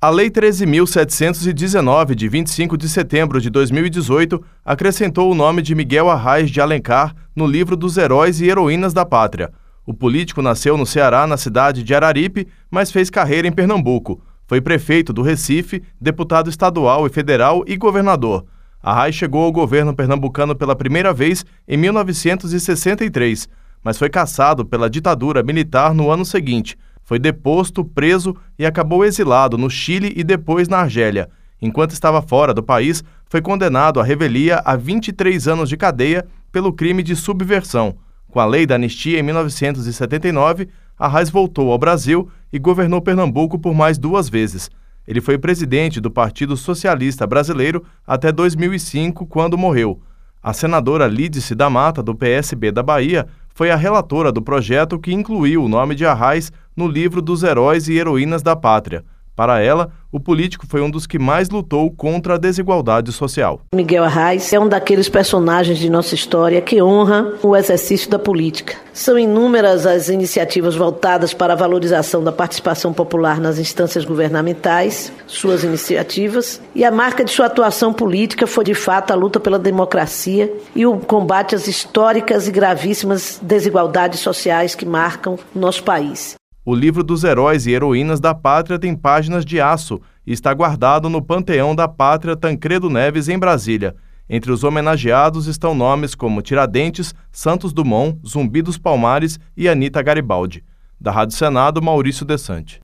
A Lei 13.719, de 25 de setembro de 2018, acrescentou o nome de Miguel Arraes de Alencar no livro dos Heróis e Heroínas da Pátria. O político nasceu no Ceará, na cidade de Araripe, mas fez carreira em Pernambuco. Foi prefeito do Recife, deputado estadual e federal e governador. Arraes chegou ao governo pernambucano pela primeira vez em 1963, mas foi cassado pela ditadura militar no ano seguinte. Foi deposto, preso e acabou exilado no Chile e depois na Argélia. Enquanto estava fora do país, foi condenado à revelia a 23 anos de cadeia pelo crime de subversão. Com a lei da anistia em 1979, Arraes voltou ao Brasil e governou Pernambuco por mais 2 vezes. Ele foi presidente do Partido Socialista Brasileiro até 2005, quando morreu. A senadora Lídice da Mata, do PSB da Bahia, foi a relatora do projeto que incluiu o nome de Arraes no livro dos Heróis e Heroínas da Pátria. Para ela, o político foi um dos que mais lutou contra a desigualdade social. Miguel Arraes é um daqueles personagens de nossa história que honra o exercício da política. São inúmeras as iniciativas voltadas para a valorização da participação popular nas instâncias governamentais, suas iniciativas, e a marca de sua atuação política foi, de fato, a luta pela democracia e o combate às históricas e gravíssimas desigualdades sociais que marcam o nosso país. O livro dos Heróis e Heroínas da Pátria tem páginas de aço e está guardado no Panteão da Pátria Tancredo Neves, em Brasília. Entre os homenageados estão nomes como Tiradentes, Santos Dumont, Zumbi dos Palmares e Anita Garibaldi. Da Rádio Senado, Maurício Desante.